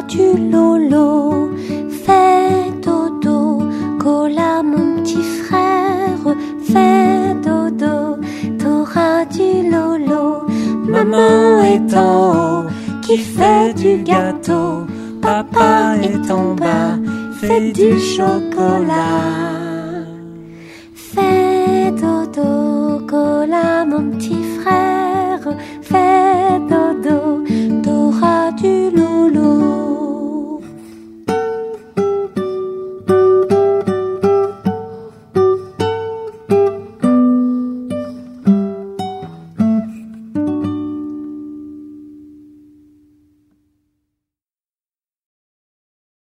du lolo. Fais dodo, cola mon petit frère. Fais dodo, t'auras du lolo. Maman est en haut, qui fait du gâteau. Papa est en bas, fait du chocolat. Fais dodo, cola mon petit frère. Fais dodo,